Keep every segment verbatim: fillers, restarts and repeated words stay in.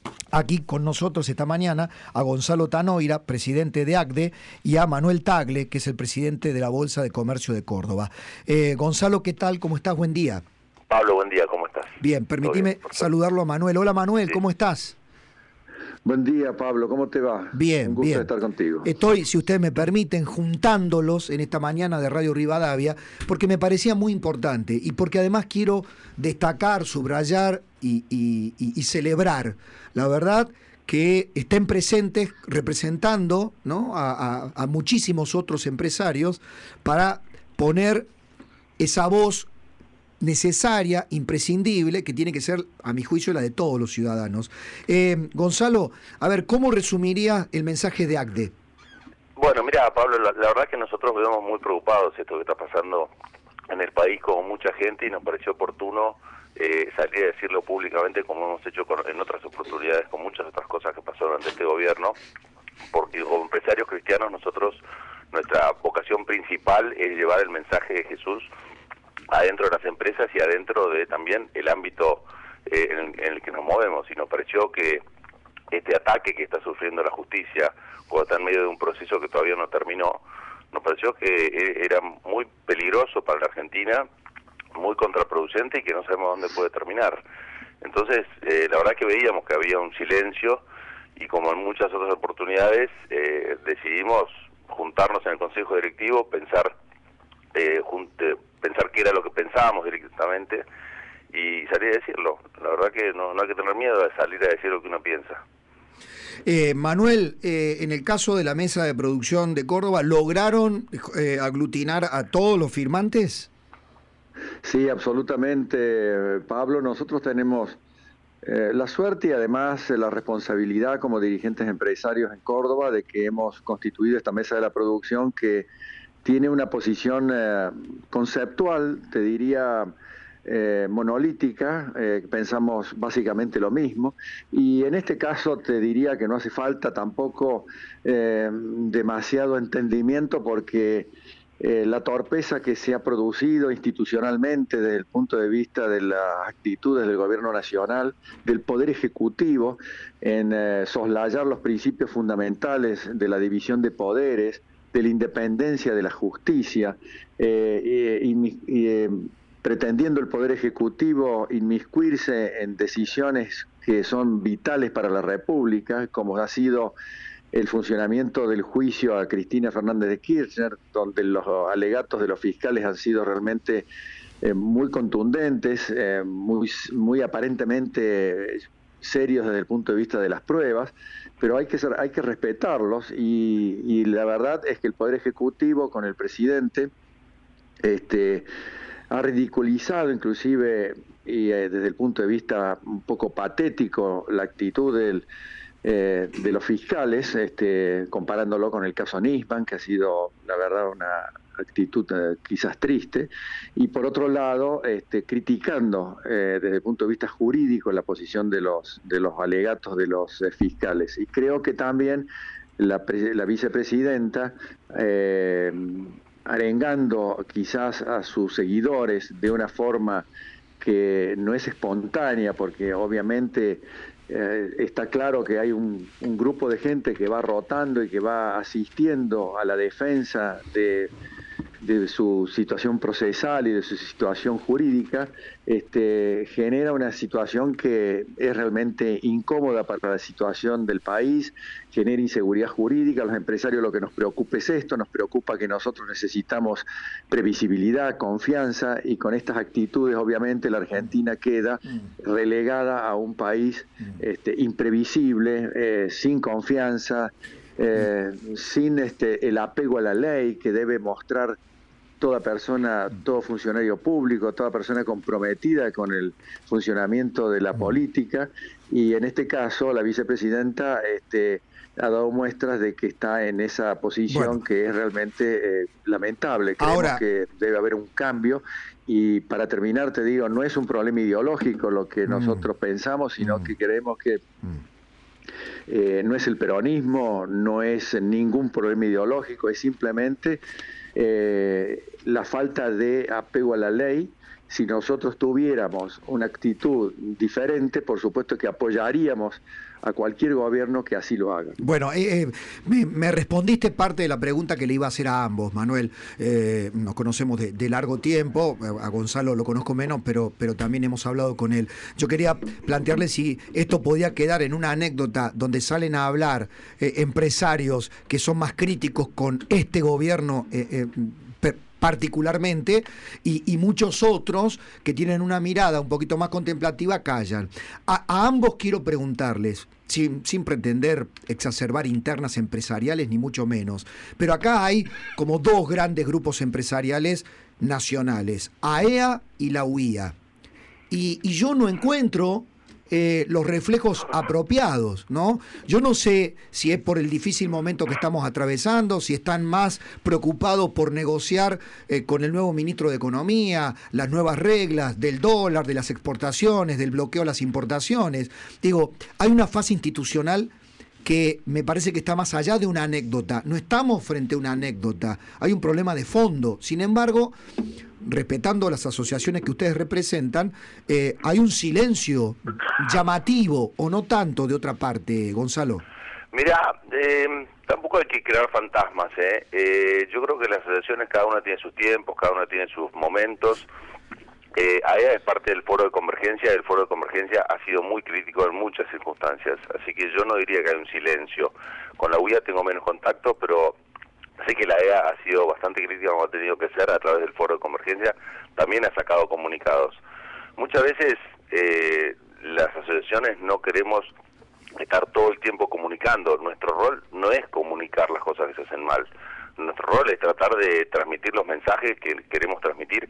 aquí con nosotros esta mañana a Gonzalo Tanoira, presidente de A C D E, y a Manuel Tagle, que es el presidente de la Bolsa de Comercio de Córdoba. Eh, Gonzalo, ¿qué tal? ¿Cómo estás? Buen día. Pablo, buen día, ¿cómo estás? Bien, permitime bien, saludarlo a Manuel. Hola Manuel, sí. ¿Cómo estás? Buen día, Pablo, ¿cómo te va? Bien, Un gusto bien. de estar contigo. Estoy, si ustedes me permiten, juntándolos en esta mañana de Radio Rivadavia, porque me parecía muy importante y porque además quiero destacar, subrayar y, y, y, y celebrar, la verdad, que estén presentes representando, ¿no?, a, a, a muchísimos otros empresarios para poner esa voz necesaria, imprescindible, que tiene que ser, a mi juicio, la de todos los ciudadanos. Eh, Gonzalo, a ver, ¿cómo resumiría el mensaje de A C D E? Bueno, mira, Pablo, la, la verdad es que nosotros vemos muy preocupados esto que está pasando en el país con mucha gente y nos pareció oportuno eh, salir a decirlo públicamente, como hemos hecho con, en otras oportunidades, con muchas otras cosas que pasaron ante este gobierno, porque como empresarios cristianos nosotros, nuestra vocación principal es llevar el mensaje de Jesús adentro de las empresas y adentro de también el ámbito eh, en, en el que nos movemos, y nos pareció que este ataque que está sufriendo la justicia, cuando está en medio de un proceso que todavía no terminó, nos pareció que era muy peligroso para la Argentina, muy contraproducente y que no sabemos dónde puede terminar. Entonces, eh, la verdad que veíamos que había un silencio y, como en muchas otras oportunidades, eh, decidimos juntarnos en el Consejo Directivo, pensar eh, junte, pensar qué era lo que pensábamos directamente y salir a decirlo. La verdad que no, no hay que tener miedo de salir a decir lo que uno piensa. Eh, Manuel, eh, en el caso de la mesa de producción de Córdoba, ¿lograron eh, aglutinar a todos los firmantes? Sí, absolutamente, Pablo. Nosotros tenemos eh, la suerte y además eh, la responsabilidad como dirigentes empresarios en Córdoba de que hemos constituido esta mesa de la producción que tiene una posición eh, conceptual, te diría, eh, monolítica, eh, pensamos básicamente lo mismo, y en este caso te diría que no hace falta tampoco eh, demasiado entendimiento, porque eh, la torpeza que se ha producido institucionalmente desde el punto de vista de las actitudes del gobierno nacional, del Poder Ejecutivo, en eh, soslayar los principios fundamentales de la división de poderes, de la independencia de la justicia, eh, y, y, y eh, pretendiendo el Poder Ejecutivo inmiscuirse en decisiones que son vitales para la República, como ha sido el funcionamiento del juicio a Cristina Fernández de Kirchner, donde los alegatos de los fiscales han sido realmente eh, muy contundentes, eh, muy, muy aparentemente serios desde el punto de vista de las pruebas, pero hay que ser, hay que respetarlos, y, y la verdad es que el Poder Ejecutivo con el presidente este, ha ridiculizado inclusive, y eh, desde el punto de vista un poco patético, la actitud del, eh, de los fiscales, este, comparándolo con el caso Nisman, que ha sido la verdad una actitud eh, quizás triste, y por otro lado este, criticando eh, desde el punto de vista jurídico la posición de los de los alegatos de los eh, fiscales. Y creo que también la, la vicepresidenta, eh, arengando quizás a sus seguidores de una forma que no es espontánea, porque obviamente eh, está claro que hay un, un grupo de gente que va rotando y que va asistiendo a la defensa de de su situación procesal y de su situación jurídica, este, genera una situación que es realmente incómoda para la situación del país, genera inseguridad jurídica. A los empresarios lo que nos preocupa es esto, nos preocupa que nosotros necesitamos previsibilidad, confianza, y con estas actitudes obviamente la Argentina queda relegada a un país este, imprevisible, eh, sin confianza, eh, sin este, el apego a la ley que debe mostrar toda persona, todo funcionario público, toda persona comprometida con el funcionamiento de la política, y en este caso la vicepresidenta este, ha dado muestras de que está en esa posición, bueno, que es realmente eh, lamentable. Creemos Ahora, que debe haber un cambio, y para terminar te digo, no es un problema ideológico lo que mm, nosotros pensamos, sino mm, que creemos que eh, no es el peronismo, no es ningún problema ideológico, es simplemente Eh, la falta de apego a la ley. Si nosotros tuviéramos una actitud diferente, por supuesto que apoyaríamos a cualquier gobierno que así lo haga. Bueno, eh, eh, me, me respondiste parte de la pregunta que le iba a hacer a ambos, Manuel. Eh, nos conocemos de, de largo tiempo, a Gonzalo lo conozco menos, pero, pero también hemos hablado con él. Yo quería plantearle si esto podía quedar en una anécdota donde salen a hablar eh, empresarios que son más críticos con este gobierno eh, eh, particularmente, y, y muchos otros que tienen una mirada un poquito más contemplativa callan. A, a ambos quiero preguntarles, sin, sin pretender exacerbar internas empresariales, ni mucho menos, pero acá hay como dos grandes grupos empresariales nacionales, A E A y la U I A, y, y yo no encuentro Eh, los reflejos apropiados, ¿no? Yo no sé si es por el difícil momento que estamos atravesando, si están más preocupados por negociar eh, con el nuevo ministro de Economía las nuevas reglas del dólar, de las exportaciones, del bloqueo a las importaciones. Digo, hay una fase institucional que me parece que está más allá de una anécdota. No estamos frente a una anécdota, hay un problema de fondo. Sin embargo, respetando las asociaciones que ustedes representan, eh, hay un silencio llamativo, o no tanto, de otra parte, Gonzalo. Mira, eh, tampoco hay que crear fantasmas, ¿eh? Eh, yo creo que las asociaciones cada una tiene sus tiempos, cada una tiene sus momentos. Eh, A E A es parte del Foro de Convergencia, el Foro de Convergencia ha sido muy crítico en muchas circunstancias, así que yo no diría que hay un silencio. Con la U I A tengo menos contacto, pero sé que la A E A ha sido bastante crítica como ha tenido que ser a través del Foro de Convergencia, también ha sacado comunicados. Muchas veces eh, las asociaciones no queremos estar todo el tiempo comunicando, nuestro rol no es comunicar las cosas que se hacen mal, nuestro rol es tratar de transmitir los mensajes que queremos transmitir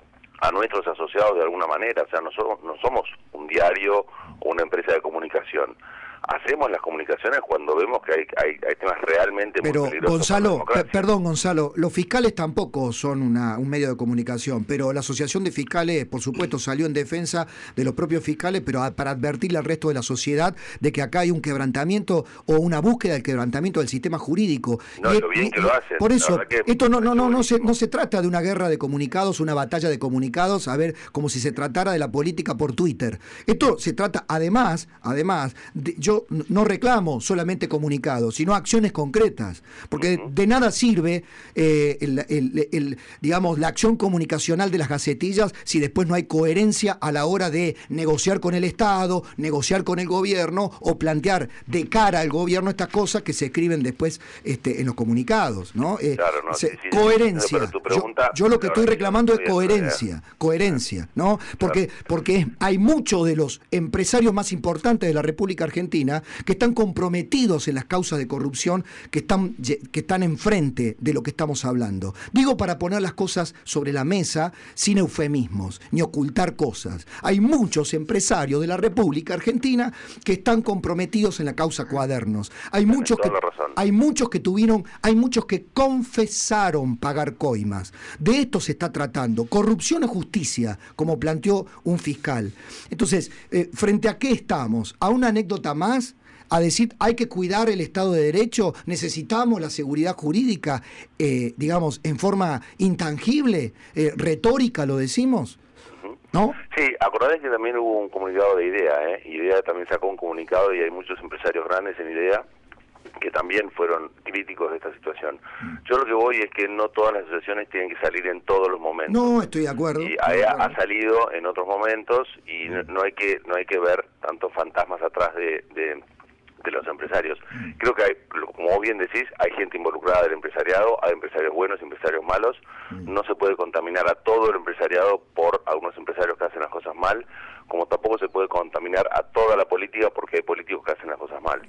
a nuestros asociados de alguna manera. O sea, no somos, no somos un diario o una empresa de comunicación. Hacemos las comunicaciones cuando vemos que hay, hay, hay temas realmente pero, muy peligrosos. Gonzalo, perdón, Gonzalo, los fiscales tampoco son una, un medio de comunicación, pero la Asociación de Fiscales, por supuesto, salió en defensa de los propios fiscales, pero a, para advertirle al resto de la sociedad de que acá hay un quebrantamiento o una búsqueda del quebrantamiento del sistema jurídico. No, y, lo bien y, que lo hacen. Por eso, esto no, no, no, no, se, no se trata de una guerra de comunicados, una batalla de comunicados, a ver, como si se tratara de la política por Twitter. Esto se trata, además, además, de, yo no reclamo solamente comunicados, sino acciones concretas, porque uh-huh. de nada sirve eh, el, el, el, digamos, la acción comunicacional de las gacetillas si después no hay coherencia a la hora de negociar con el Estado, negociar con el gobierno o plantear de cara al gobierno estas cosas que se escriben después este, en los comunicados, ¿no? Eh, claro, no se, sí, sí, coherencia. No, pregunta, yo, yo lo que estoy reclamando es coherencia, estudiar. coherencia, ¿no? Porque, claro. porque hay muchos de los empresarios más importantes de la República Argentina que están comprometidos en las causas de corrupción que están, que están enfrente de lo que estamos hablando. Digo para poner las cosas sobre la mesa sin eufemismos, ni ocultar cosas. Hay muchos empresarios de la República Argentina que están comprometidos en la causa Cuadernos. Hay muchos que, hay muchos que tuvieron, hay muchos que confesaron pagar coimas. De esto se está tratando. Corrupción o justicia, como planteó un fiscal. Entonces, eh, ¿frente a qué estamos? ¿A una anécdota más? A decir, hay que cuidar el Estado de Derecho, necesitamos la seguridad jurídica, eh, digamos, en forma intangible, eh, retórica, lo decimos, ¿no? Sí, acordate que también hubo un comunicado de IDEA, ¿eh? IDEA también sacó un comunicado y hay muchos empresarios grandes en IDEA que también fueron críticos de esta situación. Yo lo que voy es que no todas las asociaciones tienen que salir en todos los momentos. No, estoy de acuerdo. Y A E A ha salido en otros momentos y no, no hay que no hay que ver tantos fantasmas atrás de... de de los empresarios. Creo que hay, como vos bien decís, hay gente involucrada del empresariado, hay empresarios buenos, empresarios malos, no se puede contaminar a todo el empresariado por algunos empresarios que hacen las cosas mal, como tampoco se puede contaminar a toda la política porque hay políticos que hacen las cosas mal.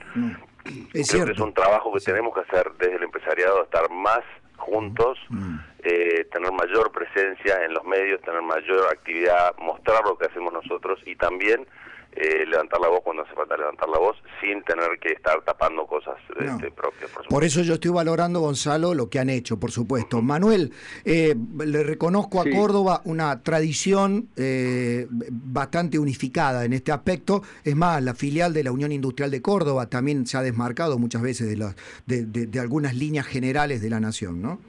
Es Creo cierto. que es un trabajo que tenemos que hacer desde el empresariado, estar más juntos, eh, tener mayor presencia en los medios, tener mayor actividad, mostrar lo que hacemos nosotros y también Eh, levantar la voz cuando hace falta levantar la voz sin tener que estar tapando cosas no. este, propias. Por, por eso yo estoy valorando, Gonzalo, lo que han hecho, por supuesto. Manuel, eh, le reconozco a sí. Córdoba una tradición eh, bastante unificada en este aspecto. Es más, la filial de la Unión Industrial de Córdoba también se ha desmarcado muchas veces de, la, de, de, de algunas líneas generales de la nación, ¿no?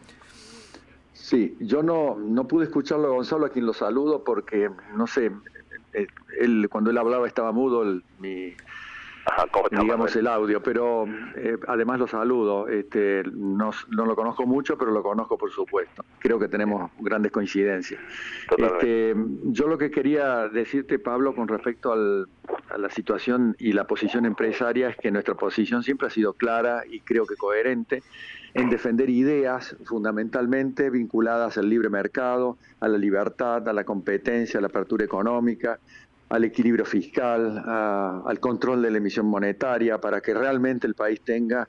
Sí, yo no, no pude escucharlo a Gonzalo, a quien lo saludo, porque, no sé... Él, cuando él hablaba estaba mudo, el, mi, Ajá, ¿cómo está, digamos, Manuel? el audio, pero eh, además lo saludo. Este, no, no lo conozco mucho, pero lo conozco por supuesto. Creo que tenemos grandes coincidencias. Totalmente. Este, yo lo que quería decirte, Pablo, con respecto al, a la situación y la posición empresaria, es que nuestra posición siempre ha sido clara y creo que coherente en defender ideas fundamentalmente vinculadas al libre mercado, a la libertad, a la competencia, a la apertura económica, al equilibrio fiscal, a, al control de la emisión monetaria, para que realmente el país tenga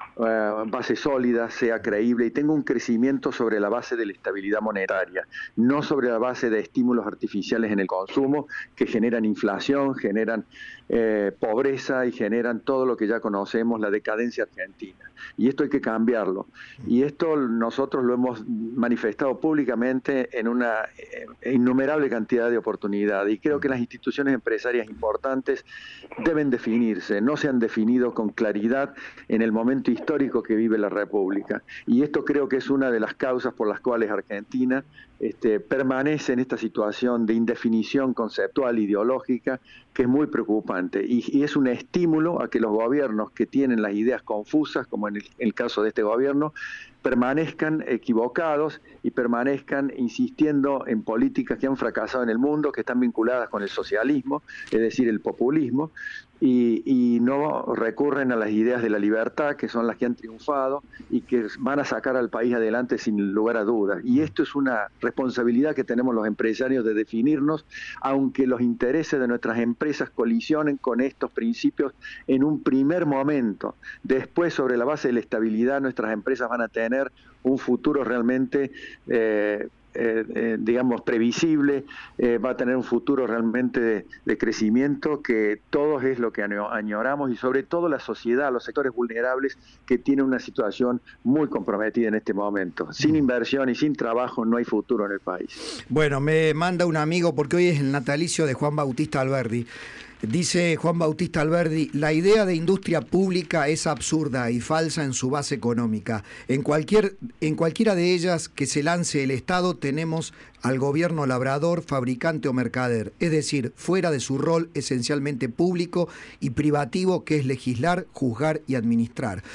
uh, base sólida, sea creíble y tenga un crecimiento sobre la base de la estabilidad monetaria, no sobre la base de estímulos artificiales en el consumo que generan inflación, generan eh, pobreza y generan todo lo que ya conocemos, la decadencia argentina. Y esto hay que cambiarlo. Y esto nosotros lo hemos manifestado públicamente en una eh, innumerable cantidad de oportunidades. Y creo que las instituciones empresarias importantes deben definirse, no se han definido con claridad en el momento histórico que vive la República. Y esto creo que es una de las causas por las cuales Argentina este, permanece en esta situación de indefinición conceptual, ideológica, que es muy preocupante. Y, y es un estímulo a que los gobiernos que tienen las ideas confusas, como en el, el caso de este gobierno, permanezcan equivocados y permanezcan insistiendo en políticas que han fracasado en el mundo, que están vinculadas con el socialismo, es decir, el populismo, y, y no recurren a las ideas de la libertad, que son las que han triunfado y que van a sacar al país adelante sin lugar a dudas. Y esto es una responsabilidad que tenemos los empresarios de definirnos, aunque los intereses de nuestras empresas colisionen con estos principios en un primer momento. Después, sobre la base de la estabilidad, nuestras empresas van a tener un futuro realmente eh, eh, eh, digamos previsible, eh, va a tener un futuro realmente de, de crecimiento, que todos es lo que añoramos, y sobre todo la sociedad, los sectores vulnerables que tienen una situación muy comprometida en este momento. Sin inversión y sin trabajo no hay futuro en el país. Bueno, me manda un amigo, porque hoy es el natalicio de Juan Bautista Alberdi. Dice Juan Bautista Alberdi: la idea de industria pública es absurda y falsa en su base económica. En cualquier, en cualquiera de ellas que se lance el Estado tenemos al gobierno labrador, fabricante o mercader, es decir, fuera de su rol esencialmente público y privativo, que es legislar, juzgar y administrar.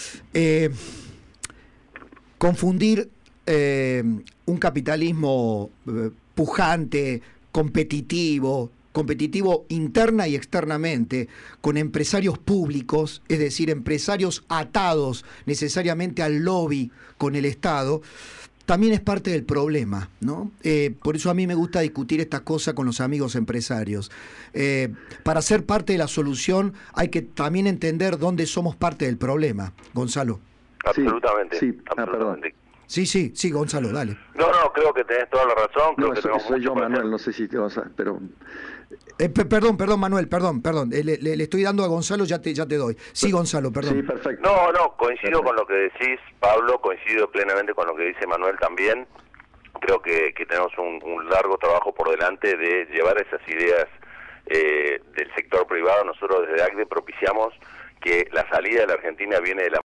Eh, confundir eh, un capitalismo eh, pujante, competitivo, competitivo interna y externamente, con empresarios públicos, es decir, empresarios atados necesariamente al lobby con el Estado, también es parte del problema, ¿no? Eh, por eso a mí me gusta discutir estas cosas con los amigos empresarios. Eh, para ser parte de la solución hay que también entender dónde somos parte del problema. Gonzalo. Absolutamente. Sí, sí. Ah, absolutamente. perdón. Sí, sí, sí, Gonzalo, dale. No, no, creo que tenés toda la razón. Creo No, que soy, tenemos soy mucho yo, para Manuel, hacer. no sé si te vas a... pero... Eh, perdón, perdón, Manuel, perdón, perdón. Eh, le, le, le estoy dando a Gonzalo, ya te, ya te doy. Sí, Gonzalo, perdón. Sí, perfecto. No, no, coincido Perfecto. con lo que decís, Pablo, coincido plenamente con lo que dice Manuel también. Creo que, que tenemos un, un largo trabajo por delante de llevar esas ideas eh, del sector privado. Nosotros desde A C D E propiciamos que la salida de la Argentina viene de la